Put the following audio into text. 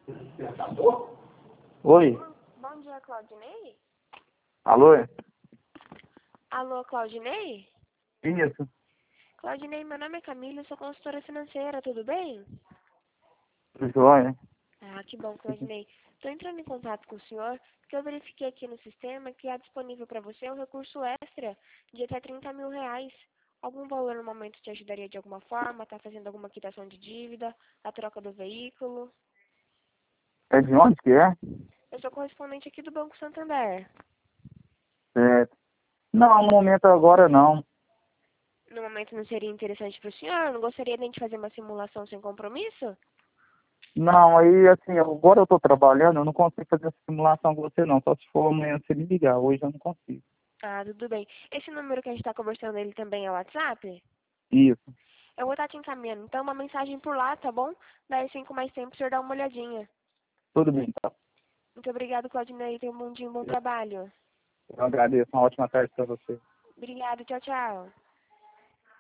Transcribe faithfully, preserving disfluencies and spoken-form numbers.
Oi. Bom dia, Claudinei? Alô? Alô, Claudinei? Isso. Claudinei, meu nome é Camila, eu sou consultora financeira, tudo bem? Tudo jóia? Ah, que bom, Claudinei. Estou entrando em contato com o senhor, porque eu verifiquei aqui no sistema que há disponível para você um recurso extra de até trinta mil reais. Algum valor no momento te ajudaria de alguma forma? Está fazendo alguma quitação de dívida? A troca do veículo? É de onde que é? Eu sou correspondente aqui do Banco Santander. É... Não, no momento agora não. No momento não seria interessante para o senhor? Não gostaria nem de fazer uma simulação sem compromisso? Não, aí assim, agora eu tô trabalhando, eu não consigo fazer essa simulação com você não. Só se for amanhã você me ligar, hoje eu não consigo. Ah, tudo bem. Esse número que a gente está conversando, ele também é WhatsApp? Isso. Eu vou estar te encaminhando, então, uma mensagem por lá, tá bom? Daí, assim, com mais tempo, o senhor dá uma olhadinha. Tudo bem, tá? Muito obrigado, Claudinei. Tenha um bom dia, um bom trabalho. Eu agradeço. Uma ótima tarde para você. Obrigado, tchau, tchau.